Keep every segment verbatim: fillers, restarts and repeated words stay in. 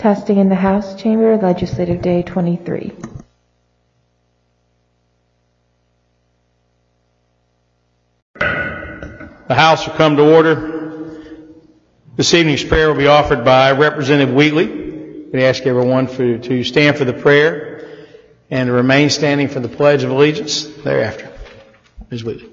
Testing in the House Chamber, Legislative Day twenty-three. The House will come to order. This evening's prayer will be offered by Representative Wheatley. We ask everyone for, to stand for the prayer and to remain standing for the Pledge of Allegiance thereafter. Miz Wheatley.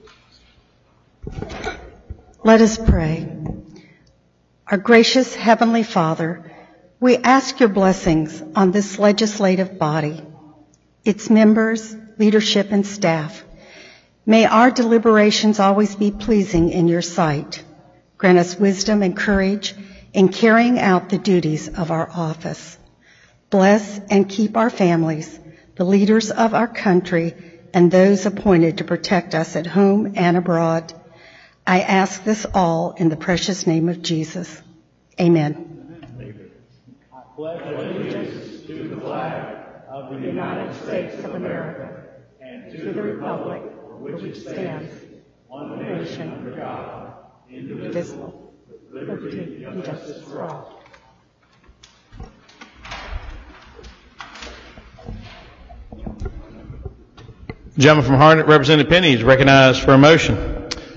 Let us pray. Our gracious Heavenly Father, we ask your blessings on this legislative body, its members, leadership, and staff. May our deliberations always be pleasing in your sight. Grant us wisdom and courage in carrying out the duties of our office. Bless and keep our families, the leaders of our country, and those appointed to protect us at home and abroad. I ask this all in the precious name of Jesus. Amen. I pledge allegiance to the flag of the United States of America and to the republic for which it stands, one nation under God, indivisible, with liberty and justice for all. The gentleman from Harnett, Representative Penny, is recognized for a motion.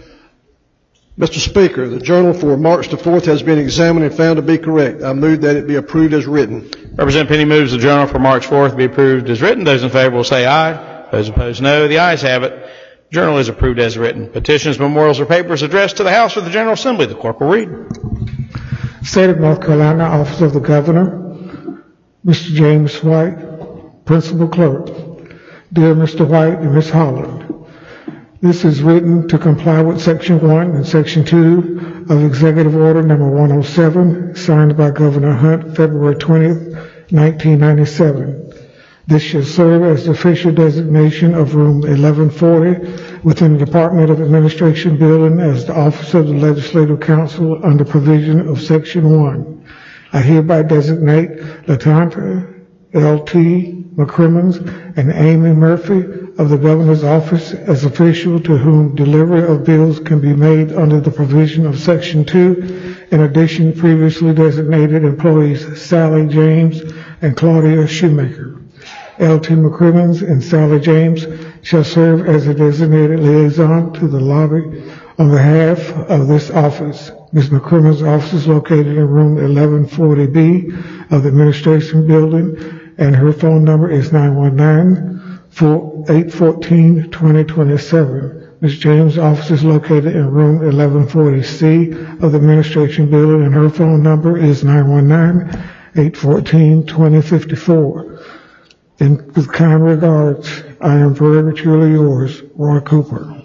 Mister Speaker, the journal for March the fourth has been examined and found to be correct. I move that it be approved as written. Representative Penny moves the journal for March fourth be approved as written. Those in favor will say aye. Those opposed, no. The ayes have it. The journal is approved as written. Petitions, memorials, or papers addressed to the House or the General Assembly. The clerk will read. State of North Carolina, Office of the Governor, Mister James White, Principal Clerk. Dear Mister White and Miz Holland, this is written to comply with Section one and Section two of Executive Order Number one oh seven, signed by Governor Hunt, February twentieth, nineteen ninety-seven. This shall serve as the official designation of Room eleven forty within the Department of Administration building as the office of the Legislative Council under provision of Section one. I hereby designate LaTanta L T McCrimmons and Amy Murphy of the Governor's Office as official to whom delivery of bills can be made under the provision of Section two. In addition, previously designated employees Sally James and Claudia Shoemaker. L T McCrimmons and Sally James shall serve as a designated liaison to the lobby on behalf of this office. Miz McCrimmons' office is located in room eleven forty B of the Administration Building, and her phone number is nine one nine, eight one four, two zero two seven. Miz James' office is located in room eleven forty C of the Administration Building, and her phone number is nine one nine, eight one four, two zero five four. And with kind regards, I am very truly yours, Roy Cooper.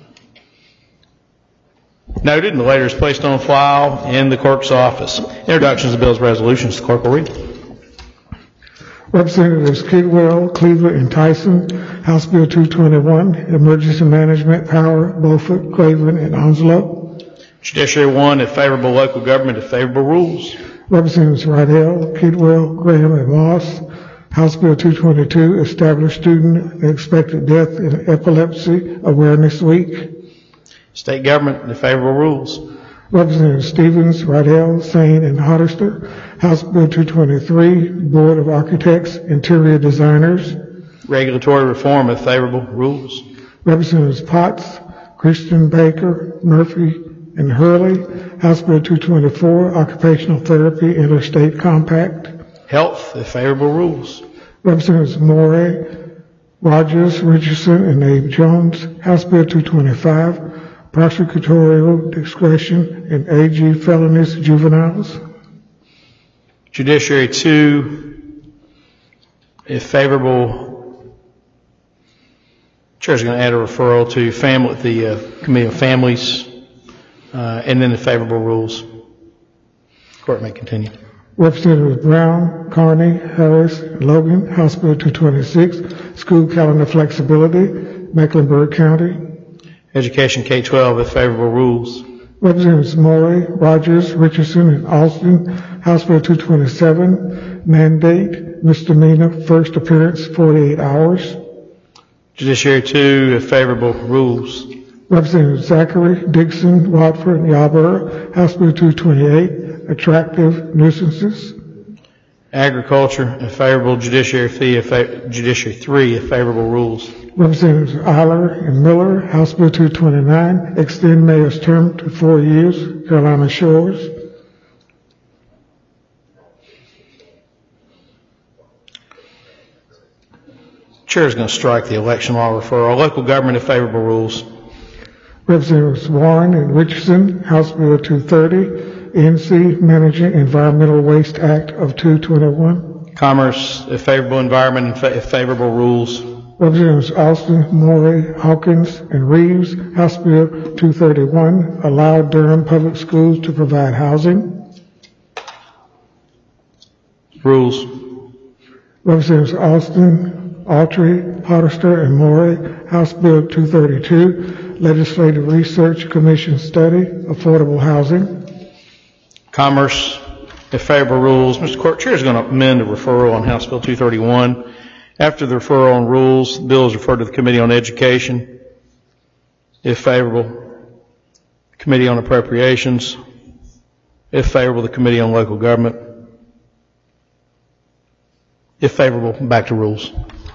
Noted, and the letter is placed on file in the clerk's office. Introductions of bills and resolutions. The clerk will read. Representatives Kidwell, Cleaver, and Tyson, House Bill two twenty-one, Emergency Management Power, Beaufort, Craven, and Onslow. Judiciary one, if favorable local government, if favorable rules. Representatives Rydell, Kidwell, Graham, and Moss, House Bill two twenty-two, Establish Student Expected Death in Epilepsy Awareness Week. State government, if favorable rules. Representatives Stevens, Rydell, Sane, and Hodderster, House Bill two twenty-three, Board of Architects, Interior Designers. Regulatory reform, if favorable rules. Representatives Potts, Christian, Baker, Murphy, and Hurley, House Bill two twenty-four, Occupational Therapy Interstate Compact. Health, if favorable rules. Representatives Morey, Rogers, Richardson, and Abe Jones, House Bill two twenty-five, Prosecutorial Discretion in A G Felonies Juveniles. Judiciary two, if favorable. Chair is going to add a referral to family, the uh, Committee of Families, uh, and then the favorable rules. Court may continue. Representatives Brown, Carney, Harris, and Logan, House Bill two twenty-six, School Calendar Flexibility, Mecklenburg County. Education K twelve, if favorable rules. Representatives Morey, Rogers, Richardson, and Alston, House Bill two twenty-seven, Mandate, Misdemeanor, First Appearance, forty-eight hours. Judiciary two, if favorable rules. Representatives Zachary, Dixon, Watford, and Yarborough, House Bill two twenty-eight, Attractive Nuisances. Agriculture, a favorable. Judiciary, fee, a fa- Judiciary three, a favorable rules. Representatives Eiler and Miller, House Bill two twenty-nine, extend mayor's term to four years, Carolina Shores. Chair is going to strike the election law referral. Local government, a favorable rules. Representatives Warren and Richardson, House Bill two thirty, N C Managing Environmental Waste Act of two twenty-one. Commerce, a favorable. Environment, and fa- favorable rules. Representatives Austin, Morey, Hawkins, and Reeves, House Bill two thirty-one, allow Durham Public Schools to provide housing. Rules. Representatives Austin, Autry, Potter, and Morey, House Bill two thirty-two, Legislative Research Commission Study, Affordable Housing. Commerce, a favorable rules. Mister Court, Chair is going to amend the referral on House Bill two thirty-one. After the referral on rules, the bill is referred to the Committee on Education. If favorable, the Committee on Appropriations. If favorable, the Committee on Local Government. If favorable, back to rules.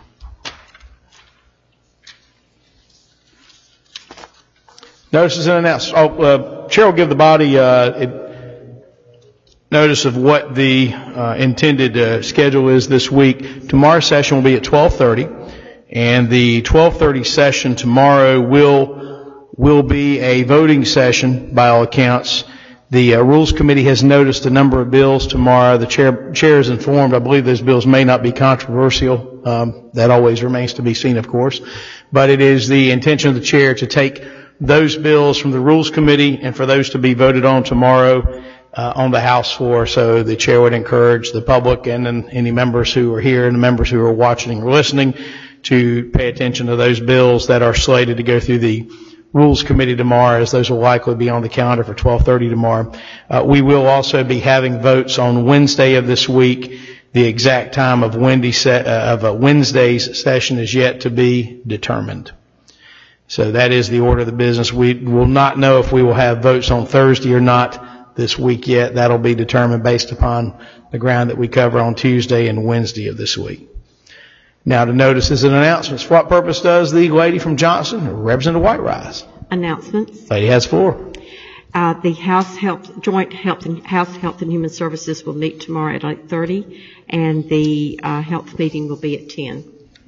Notices and announcements. Oh, uh, Chair will give the body uh, it, notice of what the uh, intended uh, schedule is this week. Tomorrow's session will be at twelve thirty, and the twelve thirty session tomorrow will will be a voting session by all accounts. The uh, Rules Committee has noticed a number of bills tomorrow. The chair, chair is informed. I believe those bills may not be controversial. Um, that always remains to be seen, of course. But it is the intention of the chair to take those bills from the Rules Committee and for those to be voted on tomorrow uh, on the House floor. So the chair would encourage the public and then any members who are here and the members who are watching or listening to pay attention to those bills that are slated to go through the Rules Committee tomorrow, as those will likely be on the calendar for twelve thirty tomorrow. Uh, we will also be having votes on Wednesday of this week. The exact time of, Wendy se- uh, of uh, Wednesday's session is yet to be determined. So that is the order of the business. We will not know if we will have votes on Thursday or not this week yet. That'll be determined based upon the ground that we cover on Tuesday and Wednesday of this week. Now to notices and announcements. For what purpose does the lady from Johnson, Representative White, rise? Announcements. Lady has the floor. Uh, the House Health, Joint Health and House Health and Human Services will meet tomorrow at eight thirty, and the uh, health meeting will be at ten.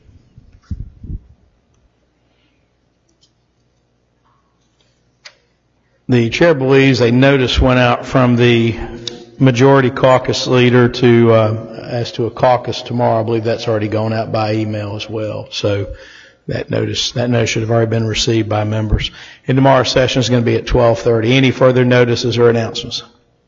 The chair believes a notice went out from the majority caucus leader to uh, as to a caucus tomorrow. I believe that's already gone out by email as well. So that notice that notice should have already been received by members. And tomorrow's session is going to be at twelve thirty. Any further notices or announcements?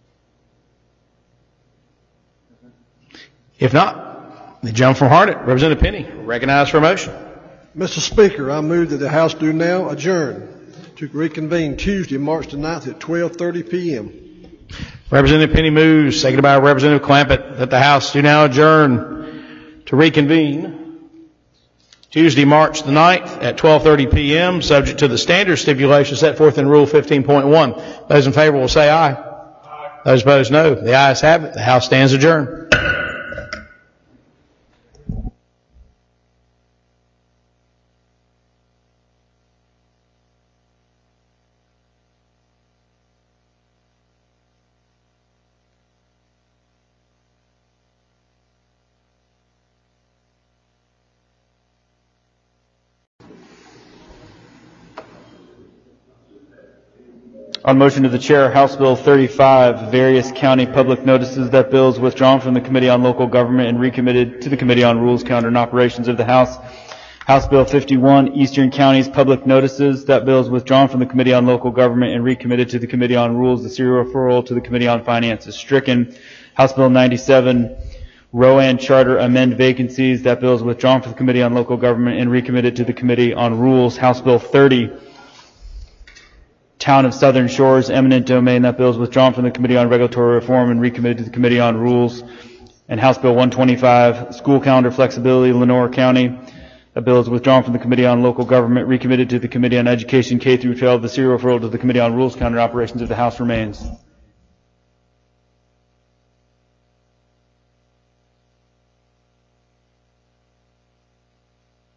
If not, the gentleman from Harnett, Representative Penny, recognized for a motion. Mister Speaker, I move that the House do now adjourn to reconvene Tuesday, March the ninth at twelve thirty p.m. Representative Penny moves, seconded by Representative Clampett, that the House do now adjourn to reconvene Tuesday, March the ninth at twelve thirty p.m., subject to the standard stipulations set forth in Rule fifteen point one. Those in favor will say aye. Aye. Those opposed, no. The ayes have it. The House stands adjourned. On motion of the chair, House Bill thirty-five, various county public notices. That bill is withdrawn from the Committee on Local Government and recommitted to the Committee on Rules, Calendar, and Operations of the House. House Bill fifty-one, Eastern Counties public notices. That bill is withdrawn from the Committee on Local Government and recommitted to the Committee on Rules. The serial referral to the Committee on Finance is stricken. House Bill ninety-seven, Rowan Charter amend vacancies. That bill is withdrawn from the Committee on Local Government and recommitted to the Committee on Rules. House Bill thirty, Town of Southern Shores, eminent domain. That bill is withdrawn from the Committee on Regulatory Reform and recommitted to the Committee on Rules. And House Bill one twenty-five, School Calendar Flexibility, Lenore County. That bill is withdrawn from the Committee on Local Government, recommitted to the Committee on Education K through twelve. The serial referral to the Committee on Rules, Calendar, and Operations of the House remains.